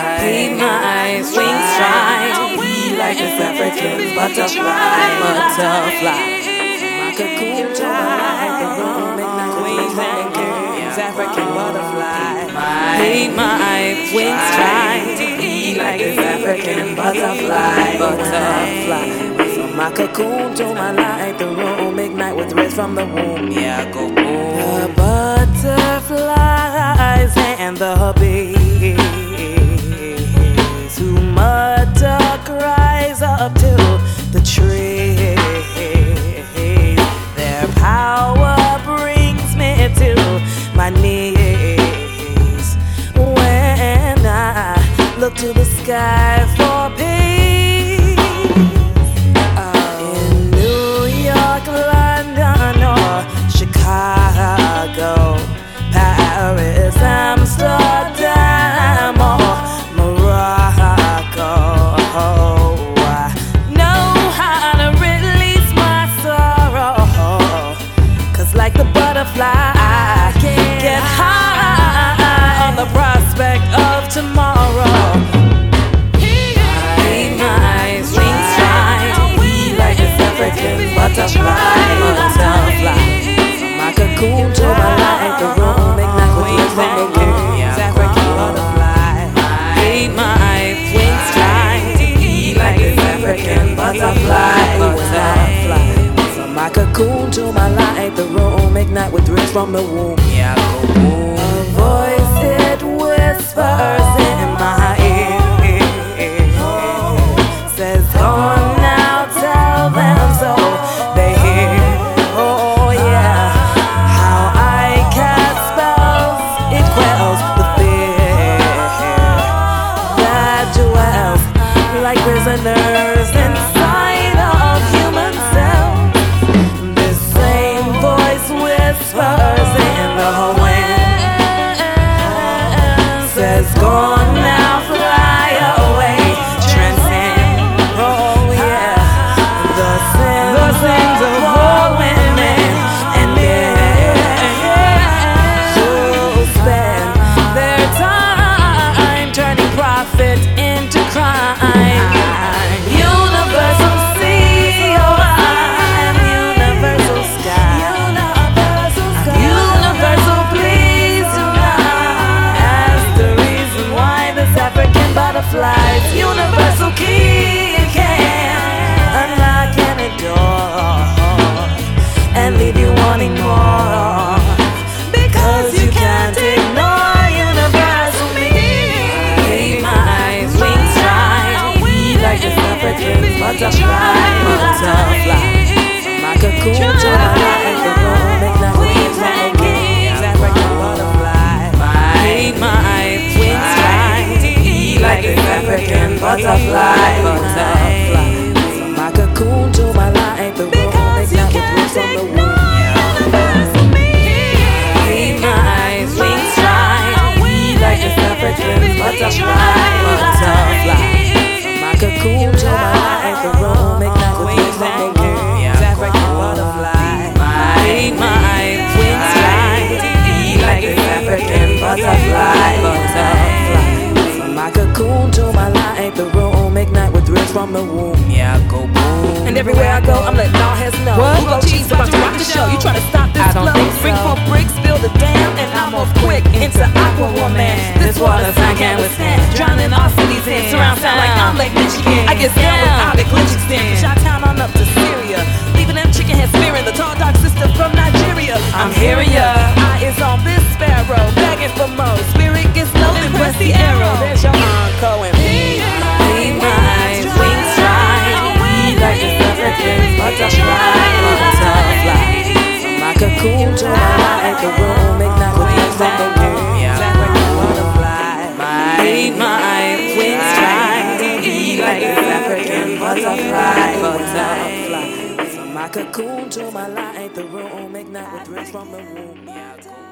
Keep my eyes wings try. Be like this African butterfly. My cocoon to my life, the room make my queens and kings. African butterfly. Keep my eyes wings try. Be like this African butterfly. From my cocoon to my life, the room ignite with rays from the womb. Yeah, go boom. The butterflies and the bees who mutter cries up to the trees. Their power brings me to my knees when I look to the sky for peace. In New York, London, or Chicago, Paris, Amsterdam, or Morocco, I know how to release my sorrow. 'Cause like the butterfly, I get high on the prospect of tomorrow. Butterfly. From my cocoon to my life, the room ignite with rays from the womb. African butterfly. Keep my wings try. Be like this African butterfly. From my cocoon to my life, the room ignite with rays from the womb. Yeah, go boom. A voice it whispers in my ear, says, "Go on now, tell them so." Prisoners inside of human cells. This same voice whispers in the wind, says, "Go on now, fly away, transcend." Oh yeah, the sins of all women and men who spend their time turning profit into crime. Butterflies, universal key, you can unlock any door and leave you wanting more, because you can't ignore universal me. Keep my wings try. Be like this African butterfly. My cocoon to my life, the room ignite with rays from the womb. African butterfly. Keep my wings try. Like this African butterfly. From my cocoon to my life, the room ignite with rays from the womb. Keep my wings try. Be like this African butterfly. From my cocoon to my life, the room ignite with rays from the womb. African butterfly. Keep my wings try. Be like this African butterfly. My cocoon to my life, the room ignite with rays from the womb. Yeah, go boom. And everywhere I go, I'm letting all heads know. Who go cheese about to rock the show? You try to stop this flow? Bring 4 bricks, build a dam, and I'm off quick into Aqua Woman. This water's I can't withstand, drowning our cities in. Surround sound like I'm Lake Michigan. I get down without a glitch extend. Shot-town on up to Syria, leaving them chicken heads spearing the tall dark sister from Nigeria. I'm hearing ya. Eye is on this sparrow, begging for more. Spirit gets low and press the arrow. There's your encore and me. Keep my wings try. Be like this African butterfly. My cocoon to my life, the room ignite with rays from the womb. African butterfly. Keep my wings try. Be like this African butterfly. From my cocoon to my life, the room ignite with rays from the womb.